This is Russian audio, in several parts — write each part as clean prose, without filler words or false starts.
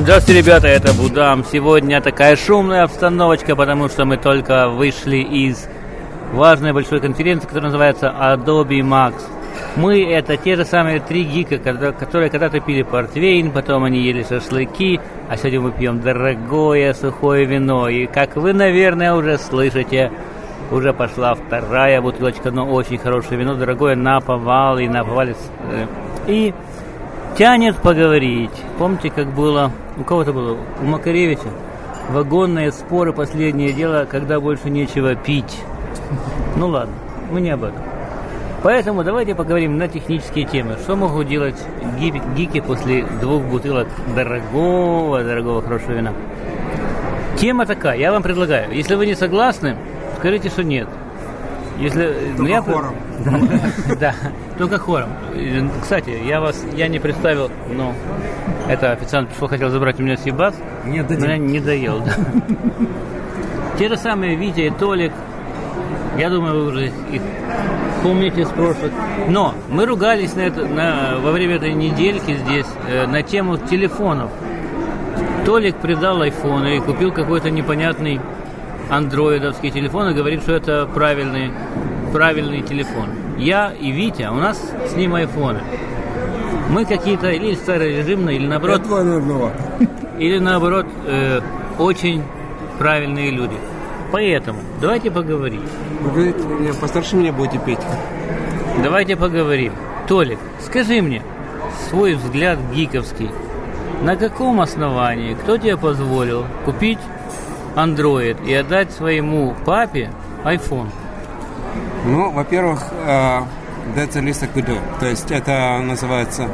Здравствуйте, ребята, это Будам. Сегодня такая шумная обстановочка, потому что мы только вышли из важной большой конференции, которая называется Adobe Max. Мы это те же самые три гика, которые когда-то пили портвейн, потом они ели шашлыки, а сегодня мы пьем дорогое сухое вино. И как вы, наверное, уже слышите, уже пошла вторая бутылочка, но очень хорошее вино, дорогое, наповал и наповали. И тянет поговорить. Помните, как было, у кого-то было, у Макаревича, вагонные споры, последнее дело, когда больше нечего пить. Ну ладно, мы не об этом. Поэтому давайте поговорим на технические темы. Что могут делать гики после 2 бутылок дорогого, хорошего вина? Тема такая, я вам предлагаю. Если вы не согласны, скажите, что нет. Только хором. Да, только хором. Кстати, я не представил, но это официант пришел, хотел забрать у меня съебас, но я не доел. Да. Те же самые Витя и Толик, я думаю, вы уже их помните с прошлых. Но мы ругались во время этой недельки здесь на тему телефонов. Толик придал iPhone и купил какой-то непонятный андроидовский телефон и говорит, что это правильный телефон. Я и Витя, у нас с ним айфоны. Мы какие-то или старорежимные, или наоборот, очень правильные люди. Поэтому давайте поговорим. Вы говорите, постарше меня будете петь. Давайте поговорим. Толик, скажи мне свой взгляд гиковский. На каком основании, кто тебе позволил купить Android и отдать своему папе iPhone? Ну, во-первых, that's the least I could do. То есть это называется...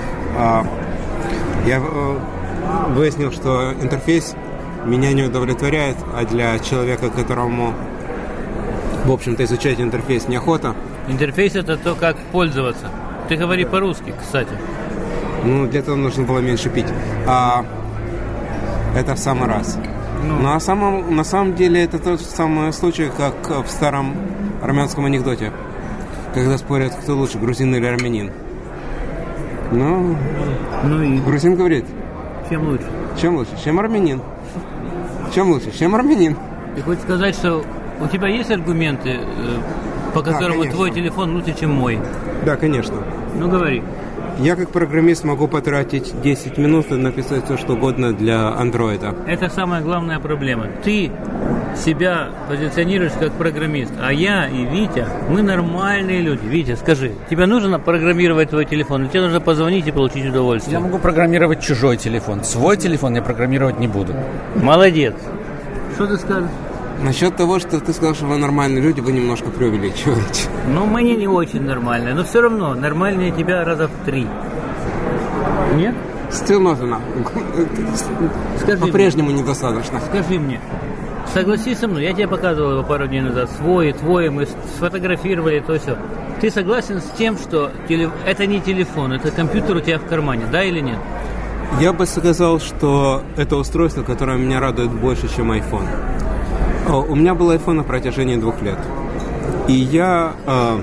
я выяснил, что интерфейс меня не удовлетворяет, а для человека, которому, в общем-то, изучать интерфейс неохота... Интерфейс — это то, как пользоваться. Ты говори по-русски, кстати. Ну, для этого нужно было меньше пить. Это в самый раз. На самом деле это тот самый случай, как в старом армянском анекдоте, когда спорят, кто лучше, грузин или армянин. Ну и грузин говорит: чем лучше? Чем лучше? Чем армянин. Чем лучше? Чем армянин. Ты хочешь сказать, что у тебя есть аргументы, по которым твой телефон лучше, чем мой? Да, конечно. Ну, говори. Я как программист могу потратить 10 минут и написать все, что угодно для андроида. Это самая главная проблема. Ты себя позиционируешь как программист, а я и Витя, мы нормальные люди. Витя, скажи, тебе нужно программировать твой телефон, или тебе нужно позвонить и получить удовольствие? Я могу программировать чужой телефон. Свой телефон я программировать не буду. Молодец. Что ты скажешь? Насчет того, что ты сказал, что вы нормальные люди, вы немножко преувеличиваете. Ну, мы не очень нормальные, но все равно нормальнее тебя раза в 3. Нет? Still not enough. По-прежнему недостаточно. Скажи мне, согласись со мной, я тебе показывал его пару дней назад, свой и твой, мы сфотографировали, то все. Ты согласен с тем, что это не телефон, это компьютер у тебя в кармане, да или нет? Я бы сказал, что это устройство, которое меня радует больше, чем iPhone. У меня был iPhone на протяжении 2 лет. И я,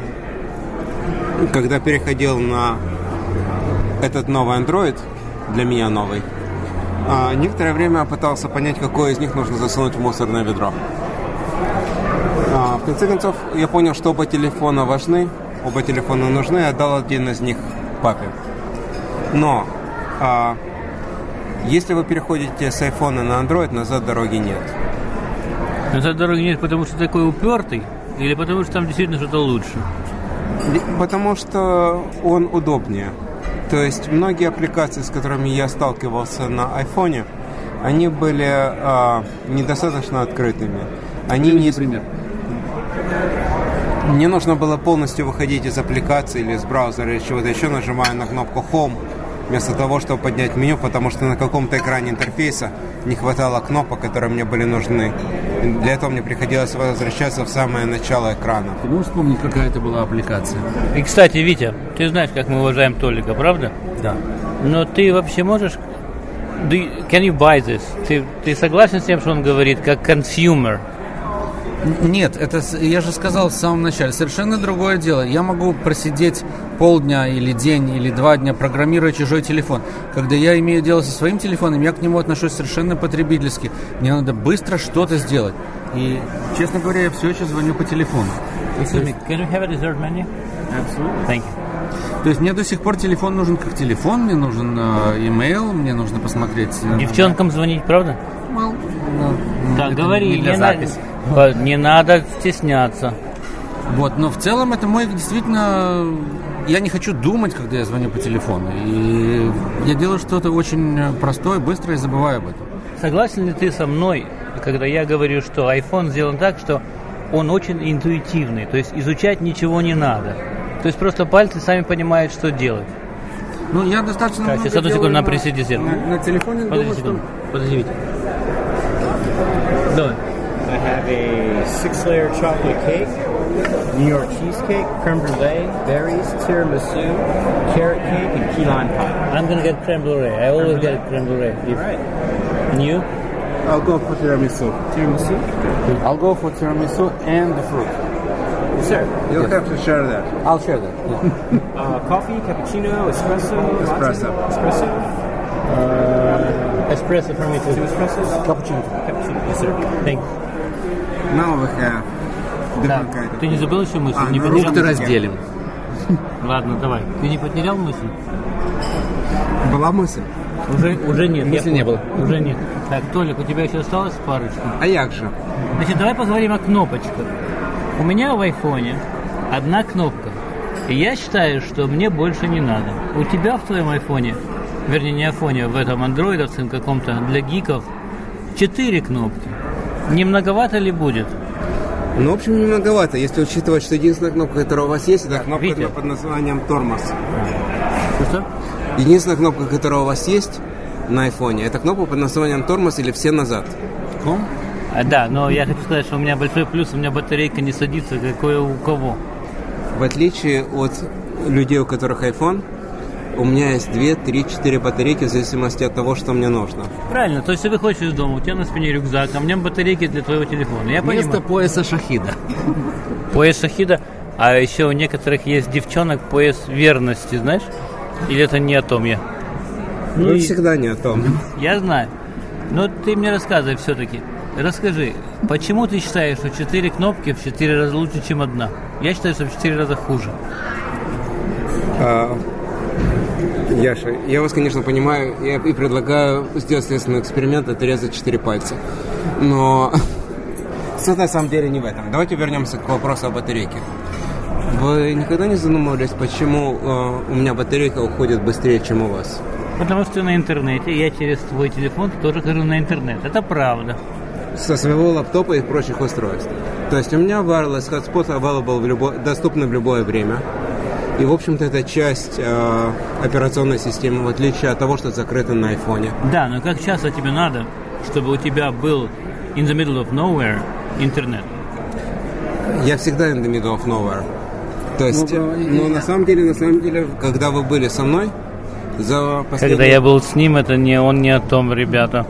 когда переходил на этот новый Android, для меня новый, некоторое время пытался понять, какой из них нужно засунуть в мусорное ведро. В конце концов, я понял, что оба телефона важны, оба телефона нужны, и отдал один из них папе. Но если вы переходите с iPhone на Android, назад дороги нет. Назад дороги нет, потому что такой упертый, или потому что там действительно что-то лучше? Потому что он удобнее. То есть многие аппликации, с которыми я сталкивался на iPhone, они были недостаточно открытыми. Например? Мне нужно было полностью выходить из аппликации или из браузера или чего-то еще, нажимая на кнопку Home, вместо того, чтобы поднять меню, потому что на каком-то экране интерфейса не хватало кнопок, которые мне были нужны. Для этого мне приходилось возвращаться в самое начало экрана. Ты можешь вспомнить, какая это была аппликация? И, кстати, Витя, ты знаешь, как мы уважаем Толика, правда? Да. Но ты вообще можешь... Can you buy this? Ты согласен с тем, что он говорит, как consumer? Нет, это я же сказал в самом начале, совершенно другое дело. Я могу просидеть полдня или день, или 2 дня, программируя чужой телефон. Когда я имею дело со своим телефоном, я к нему отношусь совершенно потребительски. Мне надо быстро что-то сделать. И, честно говоря, я все еще звоню по телефону. Excuse me, can you have a dessert menu? Absolutely. Thank you. То есть мне до сих пор телефон нужен как телефон, мне нужен имейл, мне нужно посмотреть... Девчонкам звонить, правда? Так, это говори, не для записи. Не надо стесняться. Вот, но в целом это мой действительно... Я не хочу думать, когда я звоню по телефону. И я делаю что-то очень простое, быстрое и забываю об этом. Согласен ли ты со мной, когда я говорю, что iPhone сделан так, что он очень интуитивный, то есть изучать ничего не надо. То есть просто пальцы сами понимают, что делать. Ну, я достаточно Так, много сейчас, одну делаю секунду, на присоединиться. на телефоне. Подожди думаю, секунду. Подожди, Витя. Давай. I have a 6-layer chocolate cake, New York cheesecake, creme brulee, berries, tiramisu, carrot cake, and key lime pie. I'm gonna get creme brulee. I always get creme brulee. All right. And you? I'll go for tiramisu. Tiramisu? I'll go for tiramisu and the fruit. Yes, sir. You'll have to share that. I'll share that. Coffee, cappuccino, espresso, Espresso. latte, espresso. Espresso for me 2 too. espressos. Cappuccino. Cappuccino. Yes, sir. Thank you. Now we have Да. different kind of... Ты не забыл еще мысль? А, Не ну, потерял? Фрукты разделим. Ладно, давай. Ты не потерял мысль? Была мысль? Уже нет. Мысли не было. Уже нет. Так, Толик, у тебя еще осталось парочку? А як же? Значит, давай поговорим о кнопочках. У меня в айфоне одна кнопка. И я считаю, что мне больше не надо. У тебя в твоем айфоне, вернее не айфоне, в этом андроидовском каком-то для гиков, 4 кнопки. Не многовато ли будет? Ну, в общем, не многовато, если учитывать, что единственная кнопка, которая у вас есть, это кнопка Витя. под названием «Тормоз». Что? Единственная кнопка, которая у вас есть на айфоне, это кнопка под названием «Тормоз» или «Все назад». Да, но я хочу сказать, что у меня большой плюс, у меня батарейка не садится, какое у кого. В отличие от людей, у которых iPhone, у меня есть 2, 3, 4 батарейки в зависимости от того, что мне нужно. Правильно, то есть ты выходишь из дома, у тебя на спине рюкзак, а у меня батарейки для твоего телефона. Я Вместо понимаю. пояса шахида. Пояс шахида, а еще у некоторых есть девчонок пояс верности, знаешь? Или это не о том я? Ну, и- всегда не о том. Я знаю. Но ты мне рассказывай все-таки. Расскажи, почему ты считаешь, что 4 кнопки в 4 раза лучше, чем одна? Я считаю, что в 4 раза хуже. Яша, я вас, конечно, понимаю, я и предлагаю сделать следственный эксперимент, отрезать 4 пальца. Но суть на самом деле не в этом. Давайте вернемся к вопросу о батарейке. Вы никогда не задумывались, почему у меня батарейка уходит быстрее, чем у вас? Потому что на интернете, я через твой телефон тоже хожу на интернет. Это правда. Со своего лаптопа и прочих устройств. То есть у меня wireless hotspot available доступный в любое время. И, в общем-то, это часть операционной системы, в отличие от того, что закрыто на айфоне. Да, но как часто тебе надо, чтобы у тебя был in the middle of nowhere интернет? Я всегда in the middle of nowhere. То есть, но на самом деле, когда вы были со мной, за последние... Когда я был с ним, это не он, не о том, ребята.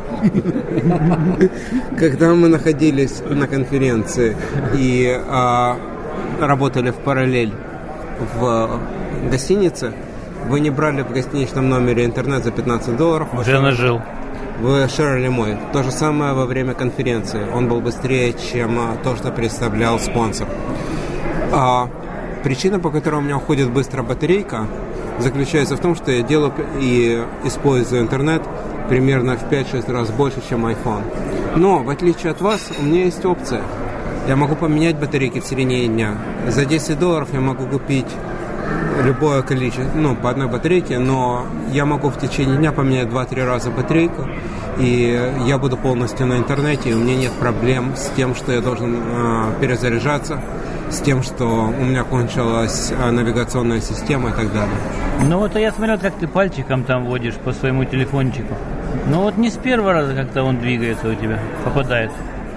Когда мы находились на конференции и работали в параллель в гостинице, вы не брали в гостиничном номере интернет за $15. Уже нажил. Вы шерили мой. То же самое во время конференции. Он был быстрее, чем то, что представлял спонсор. Причина, по которой у меня уходит быстро батарейка, заключается в том, что я делаю и использую интернет примерно в 5-6 раз больше, чем iPhone. Но, в отличие от вас, у меня есть опция. Я могу поменять батарейки в середине дня. За $10 я могу купить любое количество, по одной батарейке, но я могу в течение дня поменять 2-3 раза батарейку, и я буду полностью на интернете, и у меня нет проблем с тем, что я должен перезаряжаться, с тем, что у меня кончилась навигационная система и так далее. Ну вот я смотрел, как ты пальчиком там водишь по своему телефончику. Ну вот не с первого раза как-то он двигается у тебя, попадает.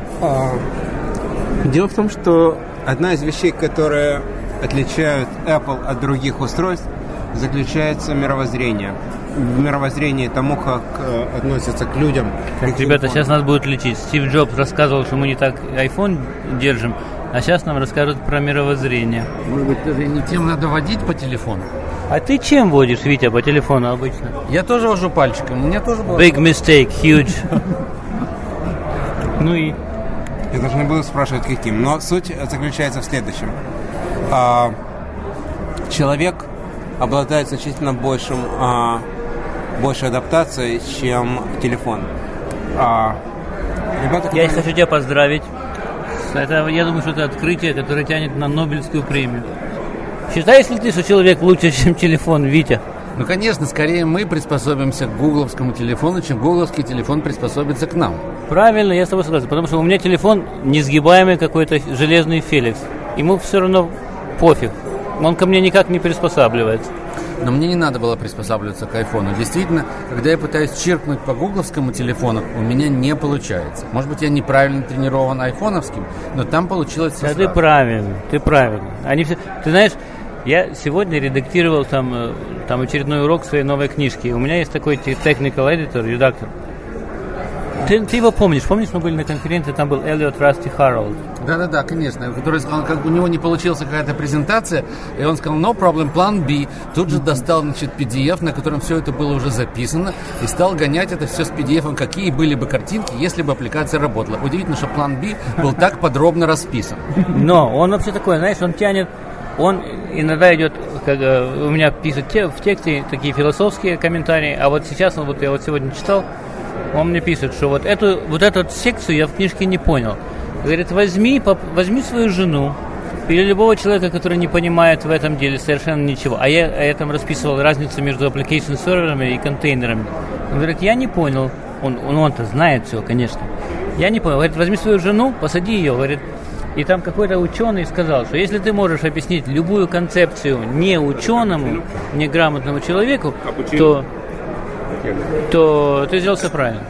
Дело в том, что одна из вещей, которые отличают Apple от других устройств, заключается в мировоззрении. в мировоззрении тому, как относятся к людям. Так, ребята, сейчас нас будут лечить. Стив Джобс рассказывал, что мы не так iPhone держим, а сейчас нам расскажут про мировоззрение. Может быть, даже не тем надо водить по телефону? А ты чем водишь, Витя, по телефону обычно? Я тоже вожу пальчиком, у меня тоже было... Big mistake, huge. Ну и... Я даже не буду спрашивать, каким. Но суть заключается в следующем. Человек обладает значительно большей адаптацией, чем телефон. Я хочу тебя поздравить. Это, я думаю, что это открытие, которое тянет на Нобелевскую премию. Считаешь ли ты, что человек лучше, чем телефон, Витя? Ну, конечно, скорее мы приспособимся к гугловскому телефону, чем гугловский телефон приспособится к нам. Правильно, я с тобой согласен, потому что у меня телефон несгибаемый какой-то железный Феликс. Ему все равно пофиг. Он ко мне никак не приспосабливается. Но мне не надо было приспосабливаться к айфону. Действительно, когда я пытаюсь чиркнуть по гугловскому телефону, у меня не получается. Может быть, я неправильно тренирован айфоновским, но там получилось все Да, сразу. ты правильно. Они все... Ты знаешь, я сегодня редактировал там очередной урок своей новой книжки. У меня есть такой technical editor, редактор. Ты его помнишь? Помнишь, мы были на конференции, там был Эллиот Расти Харролд. Да, конечно. Который сказал, как у него не получилась какая-то презентация, и он сказал, no problem, план B. Тут же достал, PDF, на котором все это было уже записано, и стал гонять это все с PDF, какие были бы картинки, если бы аппликация работала. Удивительно, что план B был так подробно расписан. Но он вообще такой, знаешь, он тянет, он иногда идет, как у меня пишет в тексте такие философские комментарии, а вот сейчас, я сегодня читал, он мне пишет, что вот эту секцию я в книжке не понял. Говорит, возьми свою жену или любого человека, который не понимает в этом деле совершенно ничего. А я там расписывал разницу между application серверами и контейнерами. Он говорит, я не понял. Он-то знает все, конечно. Я не понял. Говорит, возьми свою жену, посади ее. Говорит, и там какой-то ученый сказал, что если ты можешь объяснить любую концепцию не ученому, неграмотному человеку, то ты сделал все правильно.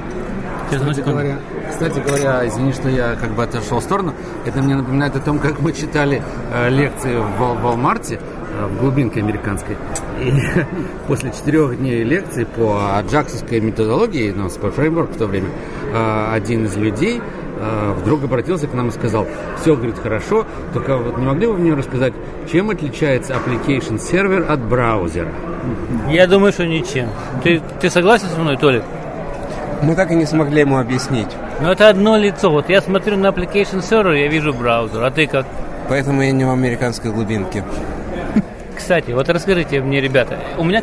Кстати говоря, извини, что я как бы отошел в сторону, это мне напоминает о том, как мы читали лекции в Walmart, в глубинке американской. И после 4 дней лекций по аджаксовской методологии, по фреймворку в то время, один из людей вдруг обратился к нам и сказал, все, говорит, хорошо, только вот не могли бы вы мне рассказать, чем отличается application сервер от браузера? Я думаю, что ничем. Ты согласен со мной, Толик? Мы так и не смогли ему объяснить. Но это одно лицо. Вот я смотрю на application сервер, я вижу браузер, а ты как? Поэтому я не в американской глубинке. Кстати, вот расскажите мне, ребята,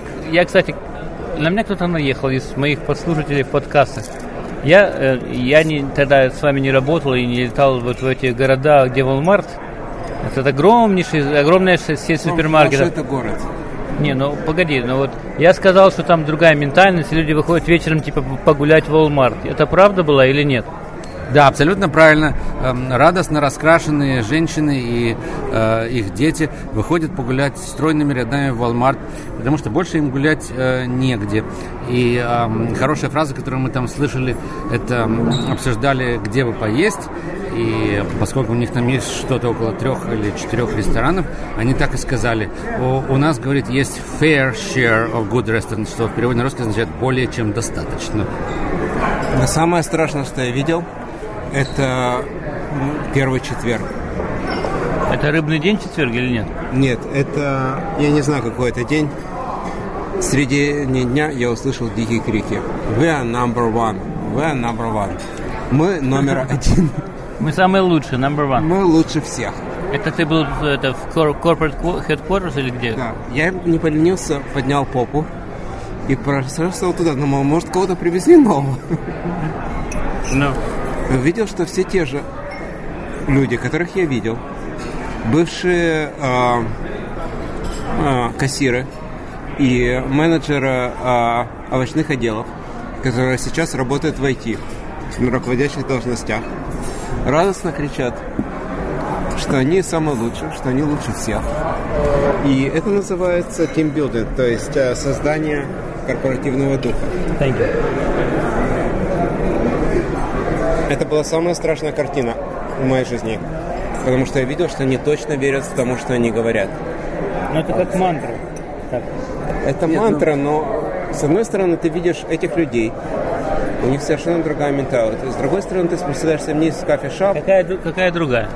на меня кто-то наехал из моих подслушателей в подкастах. Я тогда с вами не работал и не летал вот в эти города, где Walmart. Это огромная сеть супермаркетов. Что это город? Не, погоди, вот я сказал, что там другая ментальность, и люди выходят вечером погулять в Walmart. Это правда была или нет? Да, абсолютно правильно. Радостно раскрашенные женщины и их дети выходят погулять стройными рядами в Walmart, потому что больше им гулять негде. И хорошая фраза, которую мы там слышали, это обсуждали, где бы поесть. И поскольку у них там есть что-то около 3 или 4 ресторанов, они так и сказали. У нас, говорит, есть fair share of good restaurants, что в переводе на русский означает более чем достаточно. Но самое страшное, что я видел, это первый четверг. Это рыбный день четверг или нет? Нет, это, я не знаю, какой это день. Среди дня я услышал дикие крики. We are number one. We are number one. Мы номер 1. Мы самые лучшие, number one. Мы лучше всех. Это ты был в corporate headquarters или где? Да. Я не поленился, поднял попу и прошел туда. Думал, может, кого-то привезли нового? Ну. Видел, что все те же люди, которых я видел, бывшие кассиры и менеджеры овощных отделов, которые сейчас работают в IT, на руководящих должностях, радостно кричат, что они самые лучшие, что они лучше всех. И это называется teambuilding, то есть создание корпоративного духа. Thank you. Это была самая страшная картина в моей жизни, потому что я видел, что они точно верят в тому, что они говорят. Ну это как мантра. Так. Это мантра, но С одной стороны, ты видишь этих людей, у них совершенно другая менталитет. С другой стороны, ты представляешь себе вниз в кофе-шоп. Какая другая?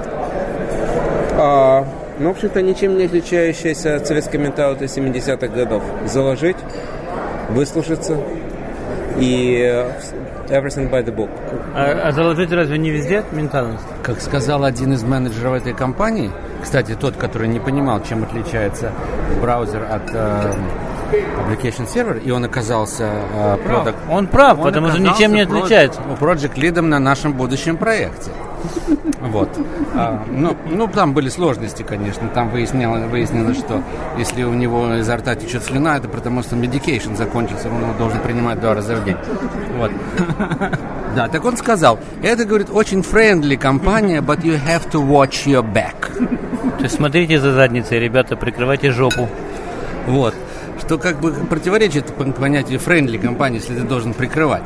В общем-то, ничем не отличающаяся от советской менталитета 70-х годов. Заложить, выслушаться и everything by the book. А заложить разве не везде ментальность? Как сказал один из менеджеров этой компании, кстати, тот, который не понимал, чем отличается браузер от application server, и он оказался Он прав, потому что ничем не отличается. Проджект-лидом на нашем будущем проекте. Вот. Там были сложности, конечно. Там выяснилось, что если у него изо рта течет слюна, это потому что medication закончился, он его должен принимать 2 раза в день. Вот. Да, так он сказал, это, говорит, очень friendly компания, but you have to watch your back. То есть смотрите за задницей, ребята, прикрывайте жопу. Вот. Что как бы противоречит понятию friendly компании, если ты должен прикрывать.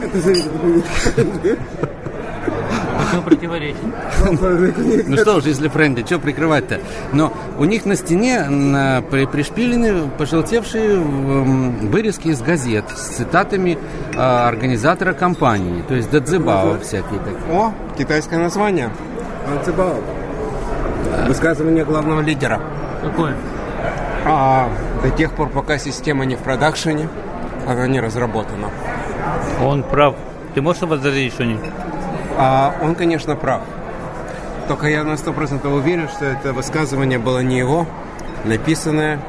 Почему противоречит? Ну что уж, если friendly, что прикрывать-то? Но у них на стене пришпилены пожелтевшие вырезки из газет с цитатами организатора компании, то есть Дадзебао всякие такие. О, китайское название. Дадзебао. Высказывание главного лидера. Какое? До тех пор, пока система не в продакшене, она не разработана. Он прав. Ты можешь возразить что-нибудь? Он, конечно, прав. Только я на 100% уверен, что это высказывание было не его, написанное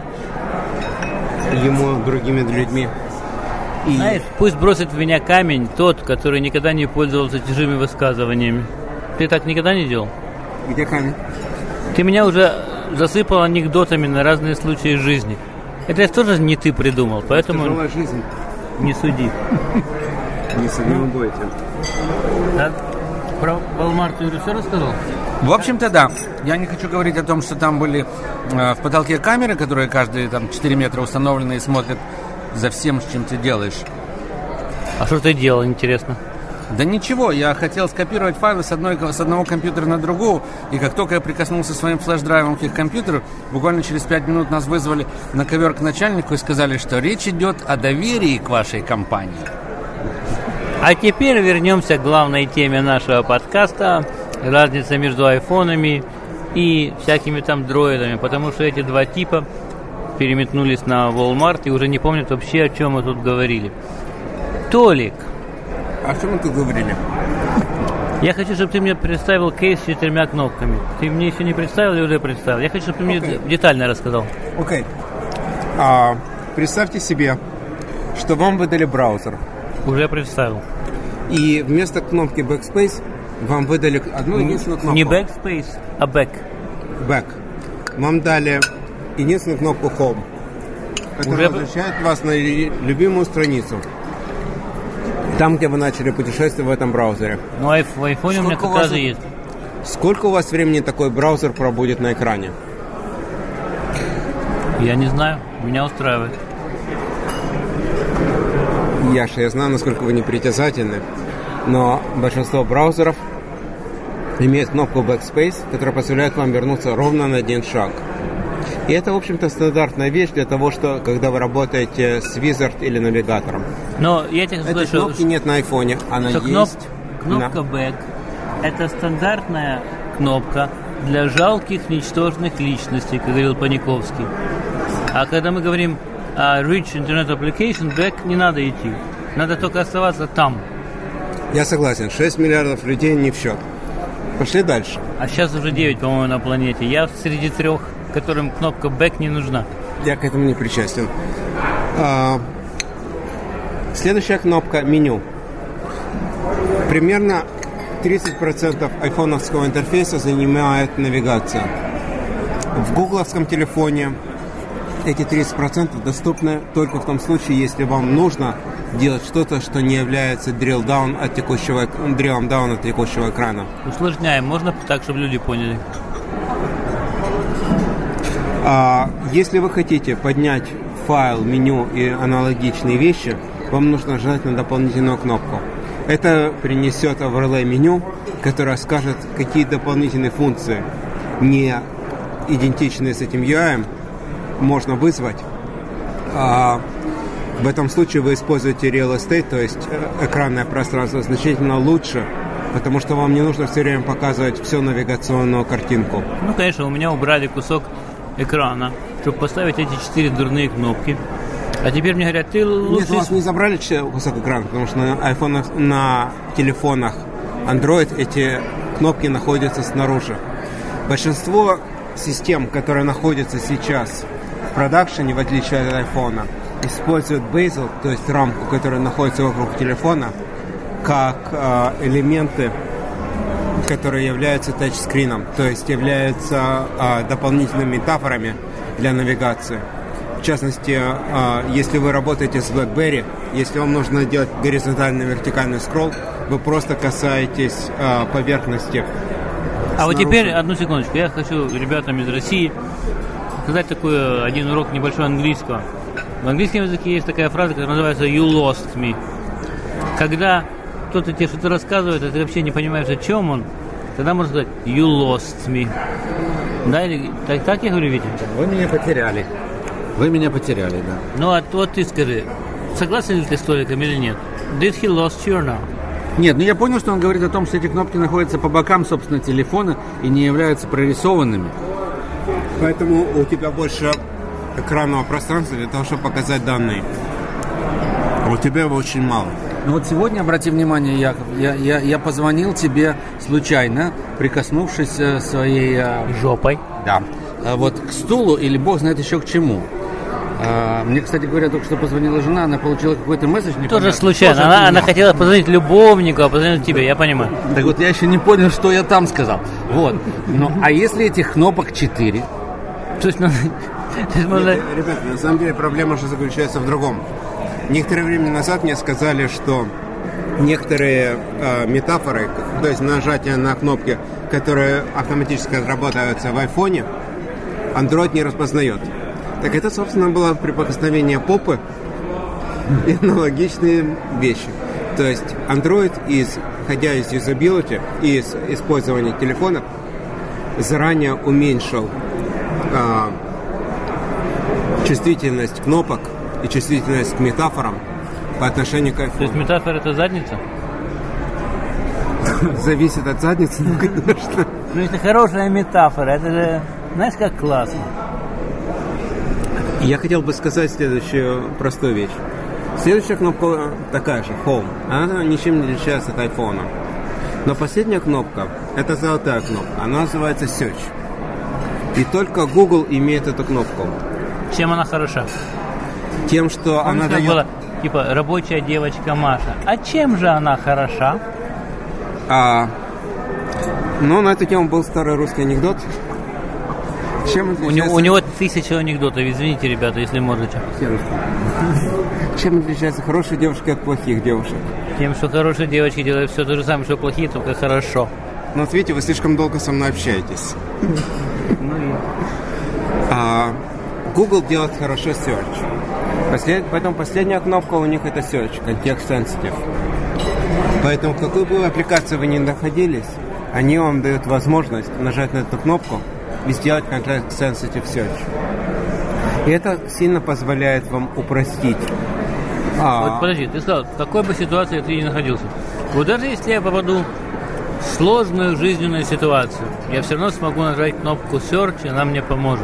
ему другими людьми. Знаешь, пусть бросит в меня камень тот, который никогда не пользовался чужими высказываниями. Ты так никогда не делал? Где камень? Ты меня уже засыпал анекдотами на разные случаи жизни. Это тоже не ты придумал, поэтому... Тяжелая жизнь. Не суди. Не будете. Да? Про Walmart ты уже все рассказал? В общем-то, да. Я не хочу говорить о том, что там были в потолке камеры, которые каждые 4 метра установлены и смотрят за всем, чем ты делаешь. А что ты делал, интересно? Да ничего, я хотел скопировать файлы с одного компьютера на другого, и как только я прикоснулся своим флеш-драйвом к их компьютеру, буквально через 5 минут нас вызвали на ковер к начальнику и сказали, что речь идет о доверии к вашей компании. А теперь вернемся к главной теме нашего подкаста. Разница между айфонами и всякими там дроидами. Потому что эти два типа переметнулись на Walmart и уже не помнят вообще, о чем мы тут говорили. Толик. О чем мы тут говорили? Я хочу, чтобы ты мне представил кейс с 4 кнопками. Ты мне еще не представил или уже представил? Я хочу, чтобы ты мне детально рассказал. Окей. Представьте себе, что вам выдали браузер. Уже представил. И вместо кнопки Backspace вам выдали одну единственную кнопку. Не Backspace, а Back. Back. Вам дали единственную кнопку Home, которая возвращает вас на любимую страницу. Там, где вы начали путешествие в этом браузере. Ну, в айфоне у меня как раз и есть. Сколько у вас времени такой браузер пробудет на экране? Я не знаю. Меня устраивает. Яша, я знаю, насколько вы непритязательны, но большинство браузеров имеет кнопку Backspace, которая позволяет вам вернуться ровно на 1 шаг. И это, в общем-то, стандартная вещь для того, что когда вы работаете с Wizard или навигатором. Но я тебе скажу, этой кнопки нет на айфоне, она что есть. Кнопка Back – это стандартная кнопка для жалких, ничтожных личностей, как говорил Паниковский. А когда мы говорим о Rich Internet Application, Back не надо идти. Надо только оставаться там. Я согласен, 6 миллиардов людей не в счет. Пошли дальше. А сейчас уже 9, по-моему, на планете. Я среди 3, которым кнопка Back не нужна. Я к этому не причастен. Следующая кнопка – меню. Примерно 30% айфоновского интерфейса занимает навигация. В гугловском телефоне эти 30% доступны только в том случае, если вам нужно делать что-то, что не является drill down от текущего экрана. Усложняем. Можно так, чтобы люди поняли? Если вы хотите поднять файл, меню и аналогичные вещи, вам нужно нажать на дополнительную кнопку. Это принесет overlay меню, которое скажет, какие дополнительные функции, не идентичные с этим UI, можно вызвать. В этом случае вы используете real estate, то есть экранное пространство, значительно лучше, потому что вам не нужно все время показывать всю навигационную картинку. Ну, конечно, у меня убрали кусок экрана, чтобы поставить эти 4 дурные кнопки. А теперь мне говорят, ты лучше... Нет, у вас не забрали кусок экрана, потому что на айфонах, на телефонах Android эти кнопки находятся снаружи. Большинство систем, которые находятся сейчас в продакшене, в отличие от айфона, используют bezel, то есть рамку, которая находится вокруг телефона, как элементы, которые являются тачскрином, то есть являются дополнительными метафорами для навигации. В частности, если вы работаете с BlackBerry, если вам нужно делать горизонтальный и вертикальный скролл, вы просто касаетесь поверхности. А вот теперь, одну секундочку, я хочу ребятам из России сказать такой один урок небольшой английского. В английском языке есть такая фраза, которая называется «you lost me». Когда кто-то тебе что-то рассказывает, а ты вообще не понимаешь, о чем он, тогда можно сказать «you lost me». Да, или так я говорю, Витя? Вы меня потеряли. Вы меня потеряли, да. Ну, а вот ты скажи, согласен ли ты с Толиком или нет? Did he lost you or not? Нет, ну я понял, что он говорит о том, что эти кнопки находятся по бокам, собственно, телефона и не являются прорисованными. Поэтому у тебя больше экранного пространства для того, чтобы показать данные. А у тебя его очень мало. Ну вот сегодня, обрати внимание, Яков, я позвонил тебе случайно, прикоснувшись своей... Жопой. Да. Вот к стулу или бог знает еще к чему. Мне, кстати говоря, только что позвонила жена, она получила какой-то месседж. Тоже случайно. Она хотела позвонить любовнику, а позвонить тебе, я понимаю. Так вот, я еще не понял, что я там сказал. Вот. Ну, а если этих кнопок 4? То есть, Ребята, на самом деле проблема же заключается в другом. Некоторое время назад мне сказали, что некоторые метафоры, то есть нажатие на кнопки, которые автоматически отработаются в айфоне, Android не распознает. Так это, собственно, было прикосновение попы и аналогичные вещи. То есть Android, исходя из юзабилити и из использования телефона, заранее уменьшил чувствительность кнопок и чувствительность к метафорам по отношению к айфону. То есть метафора это задница? Зависит от задницы, конечно. Ну, это хорошая метафора, это же, знаешь, как классно. Я хотел бы сказать следующую простую вещь. Следующая кнопка такая же, Home. Она ничем не отличается от айфона. Но последняя кнопка, это золотая кнопка, она называется Search. И только Google имеет эту кнопку. Чем она хороша? Тем, что Помнишь, она дает... было, типа, рабочая девочка Маша. А чем же она хороша? Ну, на эту тему был старый русский анекдот. Чем отличается... У него 1000 анекдотов, извините, ребята, если можете. Чем отличаются хорошие девушки от плохих девушек? Тем, что хорошие девочки делают все то же самое, что плохие, только хорошо. Ну, вот видите, вы слишком долго со мной общаетесь. Google делает хорошо Search. Поэтому последняя кнопка у них это Search, Context Sensitive. Поэтому в какой бы аппликации вы ни находились, они вам дают возможность нажать на эту кнопку и сделать Context Sensitive Search. И это сильно позволяет вам упростить. Вот подожди, ты сказал, в какой бы ситуации ты ни находился. Вот даже если я попаду в сложную жизненную ситуацию, я все равно смогу нажать кнопку Search, и она мне поможет.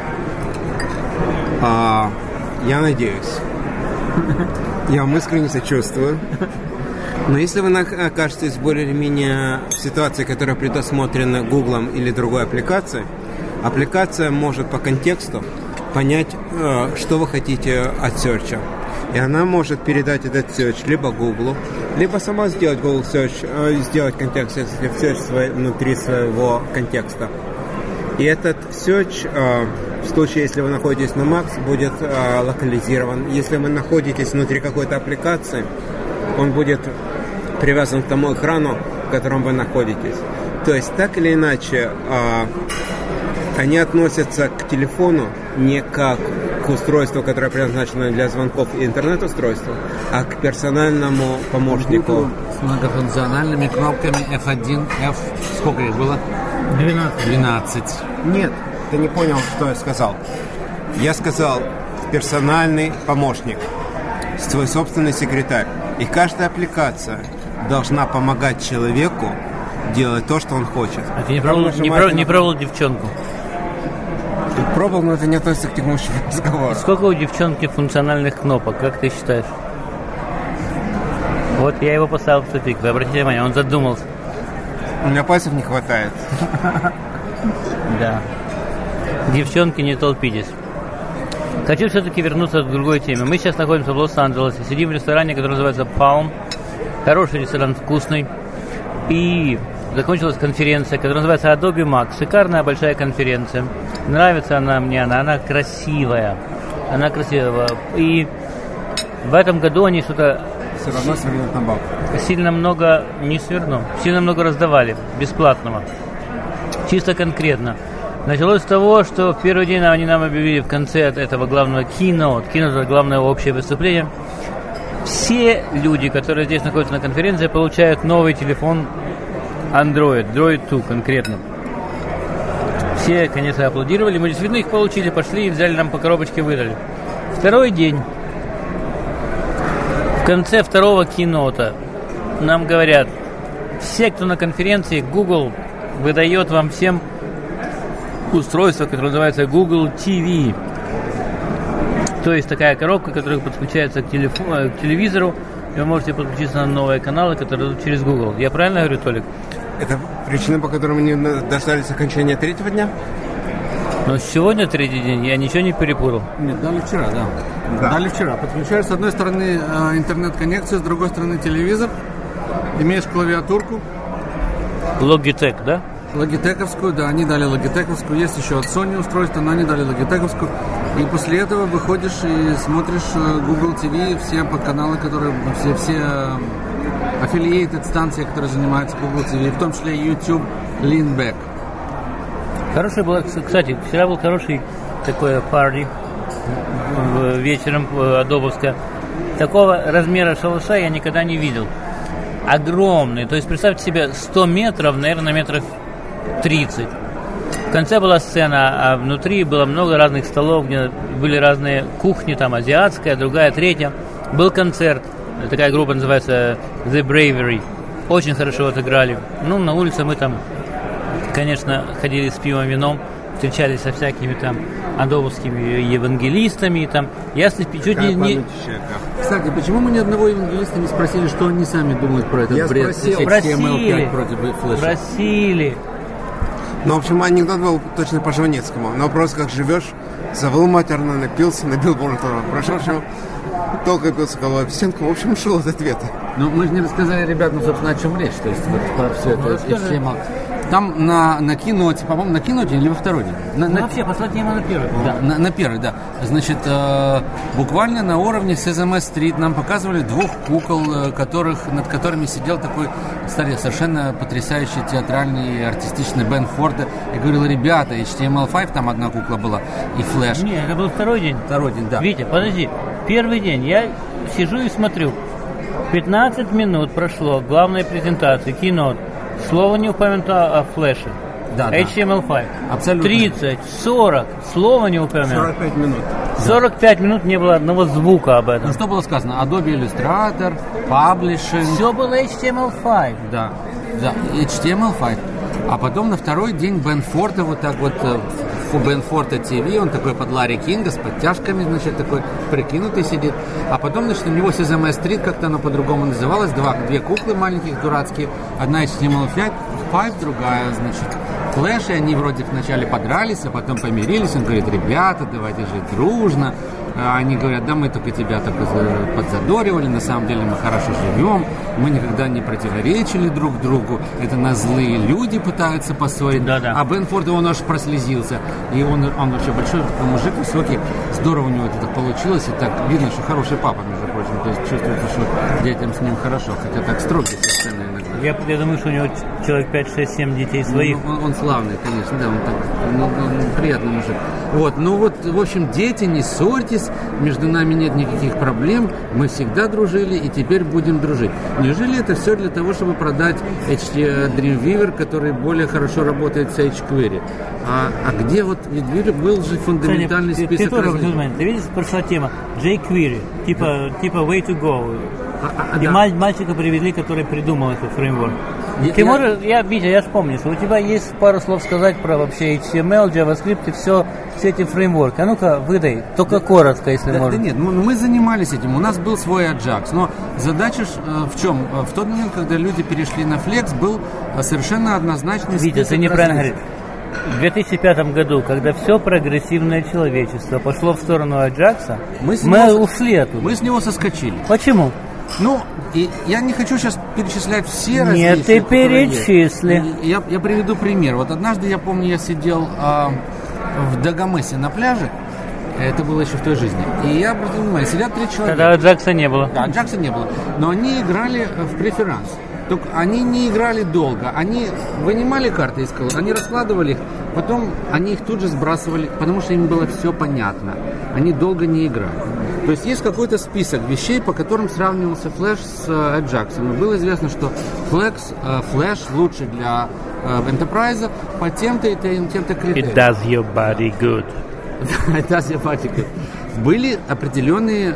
Я надеюсь. Я вам искренне сочувствую. Но если вы окажетесь в более-менее ситуации, которая предусмотрена Гуглом или другой аппликацией, аппликация может по контексту понять, что вы хотите от серча. И она может передать этот search либо Гуглу, либо сама сделать Google Search, сделать контекст search внутри своего контекста. И этот search, в случае, если вы находитесь на Mac, будет локализирован. Если вы находитесь внутри какой-то аппликации, он будет привязан к тому экрану, в котором вы находитесь. То есть, так или иначе, они относятся к телефону не как к устройству, которое предназначено для звонков и интернет-устройству, а к персональному помощнику. С многофункциональными кнопками F1, F... Сколько их было? 12. Нет, ты не понял, что я сказал. Я сказал персональный помощник. твой собственный секретарь. И каждая аппликация должна помогать человеку делать то, что он хочет. А ты не пробовал девчонку? Пробовал, но это не относится к текущему разговору. Сколько у девчонки функциональных кнопок, как ты считаешь? Вот я его поставил в тупик. Вы обратите внимание, он задумался. У меня пальцев не хватает. Да. Девчонки, не толпитесь. Хочу все-таки вернуться к другой теме. Мы сейчас находимся в Лос-Анджелесе. Сидим в ресторане, который называется Palm. Хороший ресторан, вкусный. И закончилась конференция, которая называется Adobe Max. Шикарная большая конференция. Нравится она мне, она красивая. Она красивая. И в этом году они что-то Все равно свернут на бабку. сильно много не сверну. Сильно много раздавали бесплатного. Чисто конкретно. Началось с того, что в первый день они нам объявили в конце этого главного keynote. Keynote – это главное общее выступление. Все люди, которые здесь находятся на конференции, получают новый телефон Android, Droid 2 конкретно. Все, конечно, аплодировали. Мы действительно их получили, пошли и взяли нам по коробочке, выдали. Второй день. В конце второго кинота нам говорят, все, кто на конференции, Google выдает вам всем устройство, которое называется Google TV. То есть такая коробка, которая подключается к телевизору, и вы можете подключиться на новые каналы, которые идут через Google. Я правильно говорю, Толик? Это причина, по которой мы не дождались окончания третьего дня? Но сегодня третий день, я ничего не перепутал. Нет, дали вчера, да. Дали вчера. Подключаешь с одной стороны интернет-коннекцию, с другой стороны телевизор. Имеешь клавиатурку. Logitech, да? Логитековскую, да, они дали логитековскую. Есть еще от Sony устройство, но они дали логитековскую. И после этого выходишь и смотришь Google TV, все каналы, которые, все affiliated станции, которые занимаются Google TV, в том числе YouTube, Leanback. Хороший был, кстати, вчера был хороший такой парти вечером адобовская. Такого размера шалаша я никогда не видел. Огромный, то есть представьте себе 100 метров, наверное, метров 30. В конце была сцена, а внутри было много разных столов, где были разные кухни, там азиатская, другая, третья. Был концерт, такая группа называется The Bravery. Очень хорошо отыграли. Ну, на улице мы там, конечно, ходили с пивом, вином, встречались со всякими там адобовскими евангелистами. Там. Я чуть не... Кстати, почему мы ни одного евангелиста не спросили, что они сами думают про этот бред? Просили. Против флеша. Просили. Ну, в общем, анекдот был точно по Жванецкому. На вопрос, как живешь, завыл матерно, напился, набил бортова. Прошел, что толком пился головой в стенку. В общем, ушел от ответа. Ну, мы же не рассказали ребятам, собственно, о чем речь. То есть, вот про все это. Там на киноте, по-моему, на киноте или во второй день? Вообще, последний на первый. Да, на первый, да. Значит, буквально на уровне Sesame Street нам показывали двух кукол, над которыми сидел такой старый, совершенно потрясающий театральный и артистичный Бен Форд. Я говорил, ребята, HTML5, там одна кукла была, и Flash. Нет, это был второй день. Второй день, да. Витя, подожди. Первый день. Я сижу и смотрю. 15 минут прошло главной презентации, кино. Слово не упомянуто о флеше. Да, HTML5. Абсолютно. 30, 40. Слово не упомянуто. 45 минут. 45 минут не было одного звука об этом. Ну, что было сказано? Adobe Illustrator, Publishing. Все было HTML5. Да, HTML5. А потом на второй день Бен Форта вот так вот Бен Форта ТВ, он такой под Ларри Кинга с подтяжками, значит, такой прикинутый сидит. А потом, значит, у него Sesame Street, как-то оно по-другому называлось, две куклы маленьких, дурацкие. Одна HTML5, другая, значит, Flash, и они вроде вначале подрались, а потом помирились. Он говорит, ребята, давайте жить дружно. А они говорят, да, мы только тебя только подзадоривали, на самом деле мы хорошо живем, мы никогда не противоречили друг другу, это нас злые люди пытаются поссорить. Да-да. А Бен Форд, он аж прослезился. И он вообще большой такой мужик, высокий, здорово у него это так получилось, и так видно, что хороший папа, между прочим, то есть чувствуется, что детям с ним хорошо, хотя так строгий со сцены иногда. Я думаю, что у него человек 5, 6, 7 детей своих. Он славный, конечно, да, он так, приятный мужик. Вот, ну вот, в общем, дети, не ссорьтесь, между нами нет никаких проблем, мы всегда дружили и теперь будем дружить. Неужели это все для того, чтобы продать Dreamweaver, который более хорошо работает с jQuery? А где вот, ведь был же фундаментальный список ты видишь, прошла тема jQuery, типа типа way to go. И да. мальчика привезли, который придумал этот фреймворк. Ты можешь, Витя, я вспомню, что у тебя есть пару слов сказать про вообще HTML, JavaScript и все эти фреймворки. А ну-ка, выдай, только коротко, если можно. Да нет, мы занимались этим, у нас был свой Ajax, но задача в чем? В тот момент, когда люди перешли на Flex, был совершенно однозначный Витя, ты неправильно говоришь. В 2005 году, когда все прогрессивное человечество пошло в сторону Аджакса, мы ушли оттуда. Мы с него соскочили. Почему? Ну, и я не хочу сейчас перечислять все различия. Нет, ты перечисли. Я приведу пример. Вот однажды, я помню, я сидел в Дагомесе на пляже. Это было еще в той жизни. И я обратил внимание, сидят 3 человека. Тогда Аджакса не было. Да, Аджакса не было. Но они играли в преферанс. Только они не играли долго. Они вынимали карты из колоды, они раскладывали их, потом они их тут же сбрасывали, потому что им было все понятно. Они долго не играли. То есть есть какой-то список вещей, по которым сравнивался Flash с Ajax. И было известно, что Flash лучше для Enterprise по тем-то и тем-то критериям. It does your body good. It does your body good. Были определенные...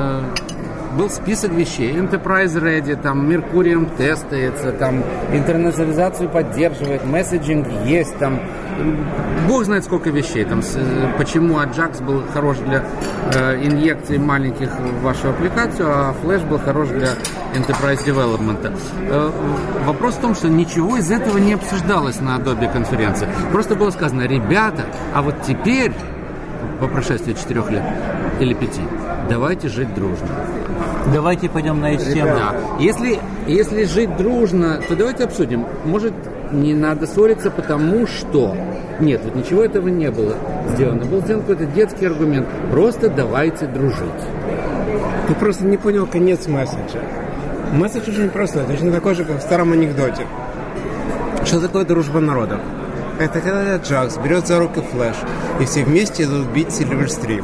был список вещей. Enterprise Ready, там Mercurium тестается, там интернационализацию поддерживает, месседжинг есть, там бог знает сколько вещей. Там, почему Ajax был хорош для инъекций маленьких в вашу аппликацию, а Flash был хорош для Enterprise Development. Вопрос в том, что ничего из этого не обсуждалось на Adobe конференции. Просто было сказано, ребята, а вот теперь, по прошествии 4 лет или 5, давайте жить дружно. Давайте пойдем на HTML. Да. Если жить дружно, то давайте обсудим. Может, не надо ссориться, потому что... Нет, вот ничего этого не было сделано. Был сделан какой-то детский аргумент. Просто давайте дружить. Ты просто не понял конец месседжа. Месседж очень простой, точно такой же, как в старом анекдоте. Что такое дружба народов? Это когда Ajax берет за руки Flash, и все вместе идут бить Silverstream.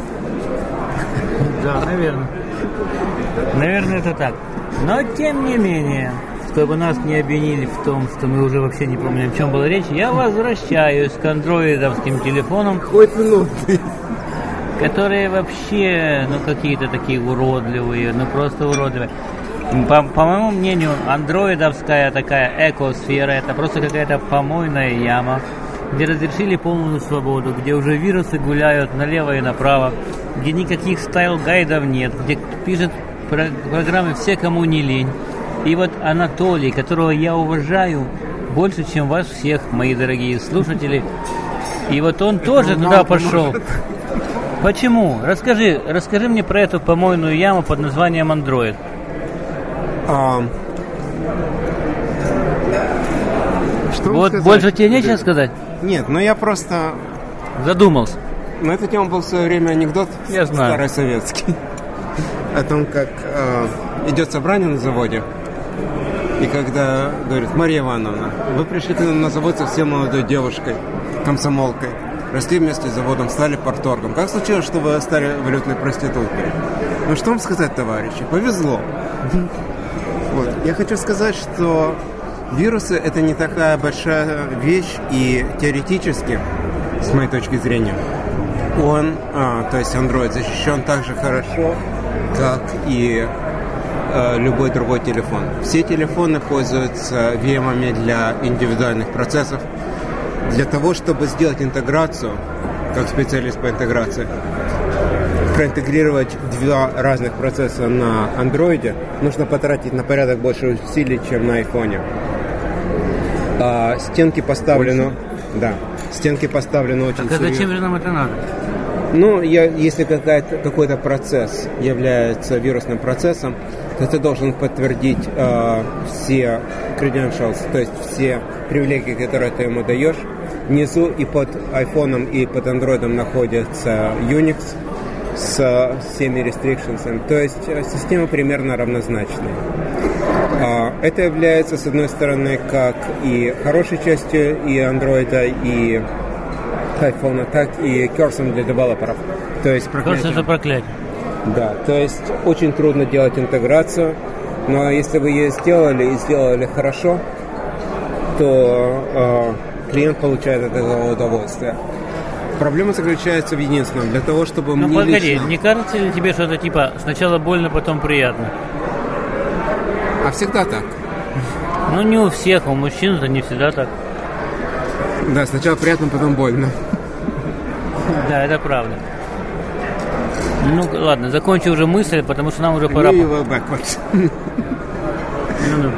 Да, наверное. Наверное, это так. Но, тем не менее, чтобы нас не обвинили в том, что мы уже вообще не помним, о чем была речь, я возвращаюсь к андроидовским телефонам. Хоть минуты. Которые вообще, какие-то такие уродливые, просто уродливые. По моему мнению, андроидовская такая экосфера, это просто какая-то помойная яма, где разрешили полную свободу, где уже вирусы гуляют налево и направо, где никаких стайл-гайдов нет, где пишет программы все, кому не лень. И вот Анатолий, которого я уважаю больше, чем вас всех, мои дорогие слушатели, и вот он тоже туда пошел. Почему? Расскажи мне про эту помойную яму под названием Android. Вот больше тебе нечего сказать? Нет, я просто... Задумался. На эту тему был в свое время анекдот. Я знаю. Старый советский. О том, как идет собрание на заводе. И когда говорит: Мария Ивановна, вы пришли к нам на завод совсем молодой девушкой, комсомолкой. Росли вместе с заводом, стали парторгом. Как случилось, что вы стали валютной проституткой? Ну что вам сказать, товарищи? Повезло. Вот. Я хочу сказать, что вирусы — это не такая большая вещь, и теоретически, с моей точки зрения, он, то есть Android, защищен так же хорошо, как и любой другой телефон. Все телефоны пользуются VM-ами для индивидуальных процессов. Для того, чтобы сделать интеграцию, как специалист по интеграции, проинтегрировать 2 разных процесса на Android, нужно потратить на порядок больше усилий, чем на iPhone. Стенки поставлены... Да, стенки поставлены очень серьезно. Так зачем же нам это надо? Если какой-то процесс является вирусным процессом, то ты должен подтвердить все credentials, то есть все привилегии, которые ты ему даешь. Внизу и под iPhone, и под Android находится Unix с всеми restrictions. То есть система примерно равнозначная. Это является, с одной стороны, как и хорошей частью и Android, и iPhone, так и курсом для девелоперов. То есть проклятие. Это проклятие. Да, то есть очень трудно делать интеграцию, но если вы ее сделали хорошо, то клиент получает от этого удовольствие. Проблема заключается в единственном. Для того, чтобы Ну мне погоди, лично... не кажется ли тебе, что это типа сначала больно, потом приятно? А всегда так. Ну не у всех, а у мужчин это не всегда так. Да, сначала приятно, потом больно. Да, это правда. Ну ладно, закончу уже мысль, потому что нам уже пора. We were backwards. Ну-ну.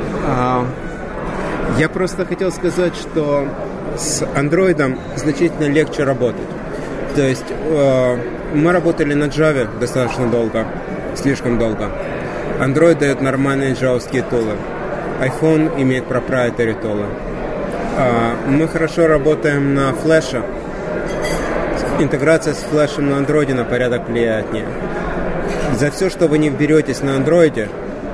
Я просто хотел сказать, что с андроидом значительно легче работать. То есть мы работали на Java достаточно долго, слишком долго. Android дает нормальные джавовские тулы. iPhone имеет proprietary тулы. Мы хорошо работаем на флеше. Интеграция с флешем на андроиде на порядок приятнее. За все, что вы не вберетесь на андроиде,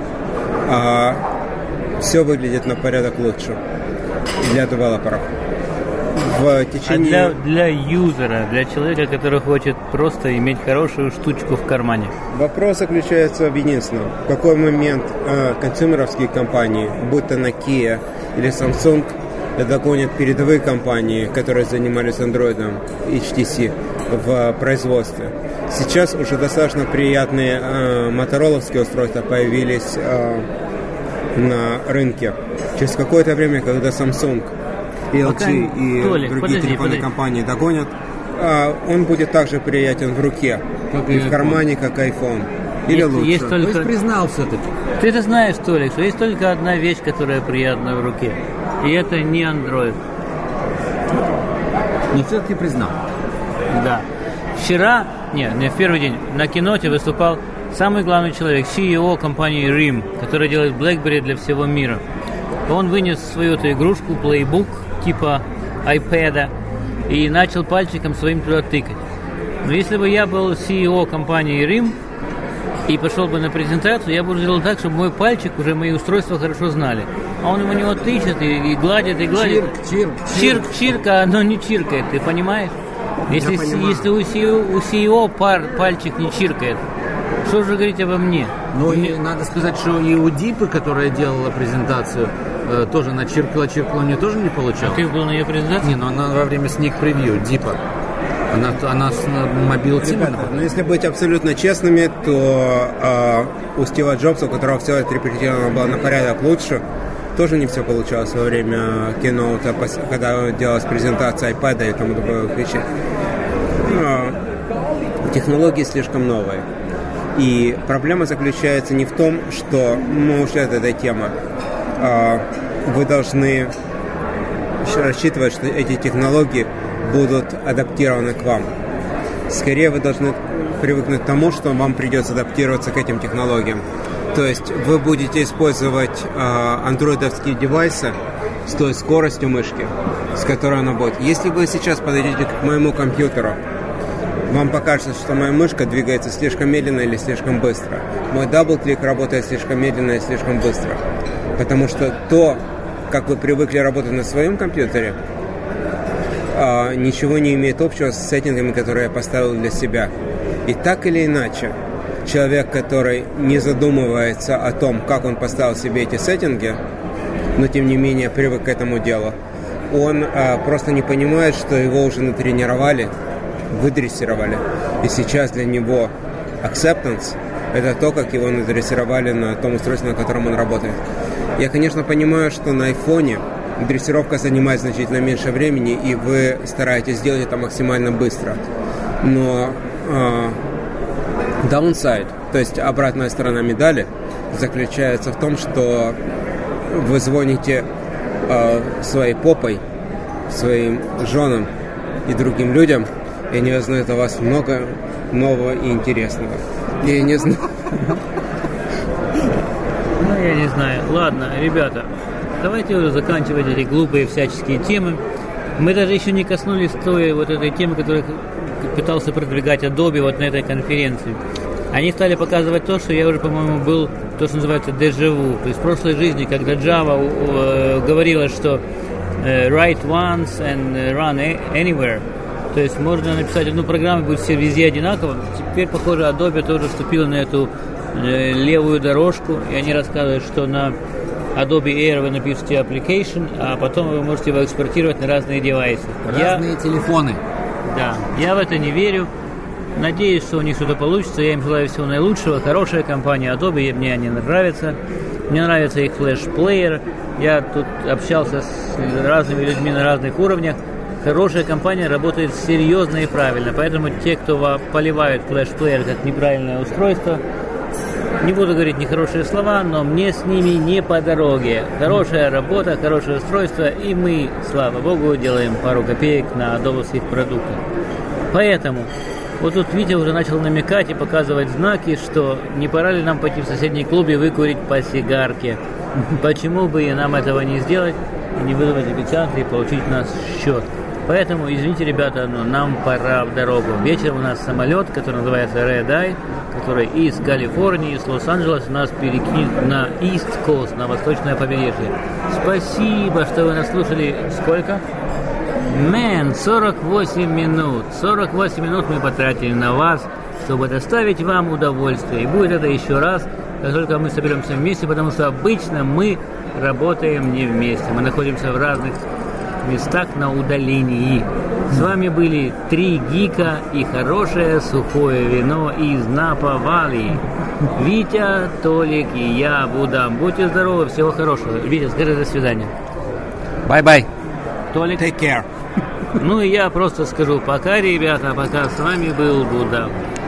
все выглядит на порядок лучше для девелоперов. В течение... А для юзера, для человека, который хочет просто иметь хорошую штучку в кармане. Вопрос заключается в единственном. В какой момент консюмеровские компании, будь то Nokia или Samsung, догонят передовые компании, которые занимались андроидом, HTC, в производстве. Сейчас уже достаточно приятные мотороловские устройства появились на рынке. Через какое-то время, когда Samsung, LG и Толик, другие телефонные компании догонят, он будет также приятен в руке, Как и и в кармане, как iPhone. Или лучше. Есть То только... есть признал все-таки. Ты это знаешь, Толик, что есть только одна вещь, которая приятна в руке. И это не Android. Но все-таки признал. Да. Вчера, не в первый день, на Keynote выступал самый главный человек, CEO компании RIM, которая делает BlackBerry для всего мира. Он вынес свою эту игрушку, Playbook, типа iPad, и начал пальчиком своим туда тыкать. Но если бы я был CEO компании RIM и пошел бы на презентацию, я бы сделал так, чтобы мой пальчик уже мои устройства хорошо знали. А он у него тычет и гладит, и гладит. Чирк, а оно не чиркает, ты понимаешь? Если у CEO пальчик не чиркает, что же говорить обо мне? Ну и надо сказать, что и у Дипы, которая делала презентацию, тоже начиркала, у нее тоже не получалось. А ты был на ее презентации? Не, но она во время сник-превью, Дипа. Она с мобилки. Но если быть абсолютно честными, то у Стива Джобса, у которого все отрепетировано было на порядок лучше, тоже не все получалось во время Keynote, когда делалась презентация iPad и тому других вещей. Технологии слишком новые. И проблема заключается не в том, что мы ушли от этой темы. Вы должны рассчитывать, что эти технологии будут адаптированы к вам. Скорее вы должны привыкнуть к тому, что вам придется адаптироваться к этим технологиям. То есть вы будете использовать андроидовские девайсы с той скоростью мышки, с которой она будет. Если вы сейчас подойдете к моему компьютеру, вам покажется, что моя мышка двигается слишком медленно или слишком быстро. Мой дабл-клик работает слишком медленно и слишком быстро. Потому что то, как вы привыкли работать на своем компьютере, ничего не имеет общего с сеттингами, которые я поставил для себя. И так или иначе, человек, который не задумывается о том, как он поставил себе эти сеттинги, но тем не менее привык к этому делу, он просто не понимает, что его уже натренировали, выдрессировали. И сейчас для него acceptance – это то, как его надрессировали на том устройстве, на котором он работает. Я, конечно, понимаю, что на айфоне дрессировка занимает значительно меньше времени, и вы стараетесь сделать это максимально быстро. Но downside, то есть обратная сторона медали, заключается в том, что вы звоните своей попой, своим женам и другим людям, и они узнают о вас много нового и интересного. Я не знаю. Ну, я не знаю. Ладно, ребята, давайте уже заканчивать эти глупые всяческие темы. Мы даже еще не коснулись той вот этой темы, которую пытался продвигать Adobe вот на этой конференции. Они стали показывать то, что я уже, по-моему, был, то, что называется дежавю. То есть в прошлой жизни, когда Java говорила, что write once and run anywhere, то есть можно написать одну программу, будет все везде одинаково. Теперь, похоже, Adobe тоже вступила на эту левую дорожку, и они рассказывают, что на Adobe Air вы напишите application, а потом вы можете его экспортировать на разные девайсы. Разные телефоны. Да, я в это не верю. Надеюсь, что у них что-то получится. Я им желаю всего наилучшего. Хорошая компания Adobe, мне они нравятся. Мне нравится их флеш-плеер. Я тут общался с разными людьми на разных уровнях. Хорошая компания работает серьезно и правильно. Поэтому те, кто поливают флеш-плеер как неправильное устройство, не буду говорить нехорошие слова, но мне с ними не по дороге. Хорошая работа, хорошее устройство, и мы, слава богу, делаем пару копеек на адобовских продуктах. Поэтому вот тут Витя уже начал намекать и показывать знаки, что не пора ли нам пойти в соседний клуб и выкурить по сигарке. Почему бы и нам этого не сделать, и не вызвать официанта и получить у нас счет. Поэтому, извините, ребята, но нам пора в дорогу. Вечером у нас самолет, который называется Red Eye, который из Калифорнии, из Лос-Анджелеса нас перекинет на East Coast, на восточное побережье. Спасибо, что вы нас слушали. Сколько? 48 минут. 48 минут мы потратили на вас, чтобы доставить вам удовольствие. И будет это еще раз, как только мы соберемся вместе, потому что обычно мы работаем не вместе. Мы находимся в разных местах на удалении. С вами были 3 гика и хорошее сухое вино из Напа-Вали. Витя, Толик и я, Будда. Будьте здоровы, всего хорошего. Витя, скажи до свидания. Bye-bye. Толик. Take care. Ну и я просто скажу пока, ребята, пока. С вами был Будда.